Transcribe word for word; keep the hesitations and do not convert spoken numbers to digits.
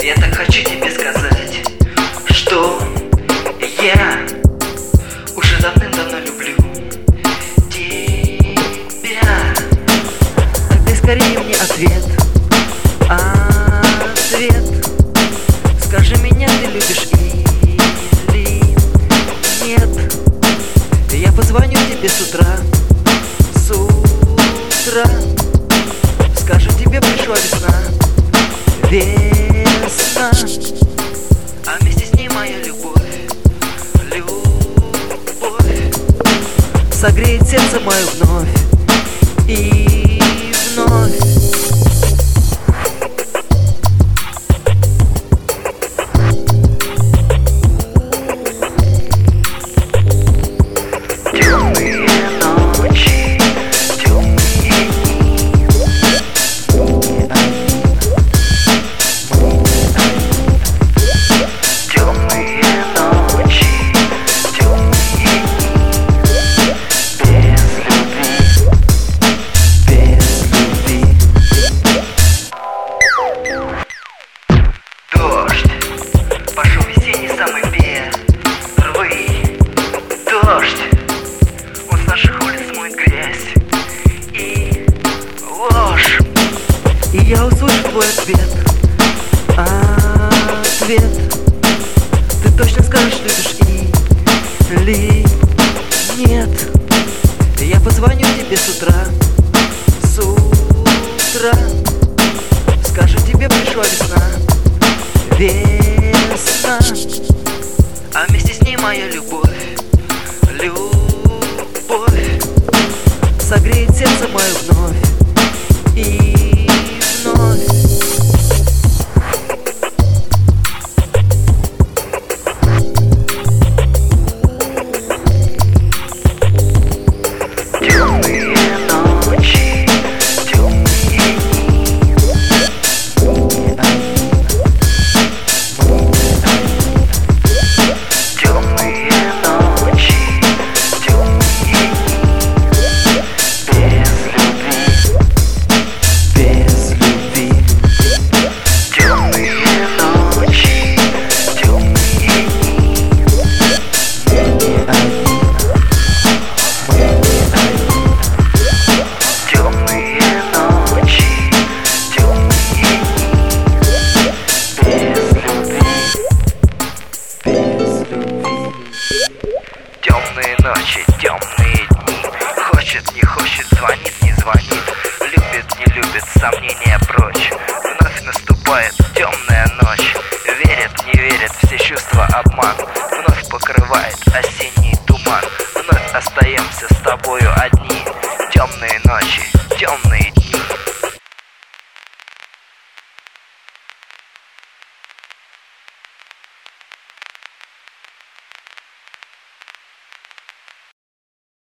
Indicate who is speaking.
Speaker 1: Я так хочу тебе сказать, что я уже давным-давно люблю тебя. Так ты скорее мне ответ, ответ. Скажи, меня ты любишь или нет? Я позвоню тебе с утра, с утра. Скажу, тебе пришла весна, весна. А вместе с ней моя любовь, любовь согреет сердце мое вновь и вновь. И я услышу твой ответ, ответ. Ты точно скажешь, любишь или нет? Я позвоню тебе с утра, с утра. Скажу, тебе пришла весна, весна. А вместе с ней моя любовь, любовь согреет сердце мое вновь и вновь. Темные ночи, темные дни, темные ночи, темные дни, без любви. Темные ночи, темные дни. Хочет, не хочет, звонит, не звонит. Любит, не любит, сомнения прочь. Вновь наступает темная ночь. Верит, не верит, все чувства обман. Вновь покрывает осенний туман. Вновь остаемся с тобою одни. Темные ночи, темные дни.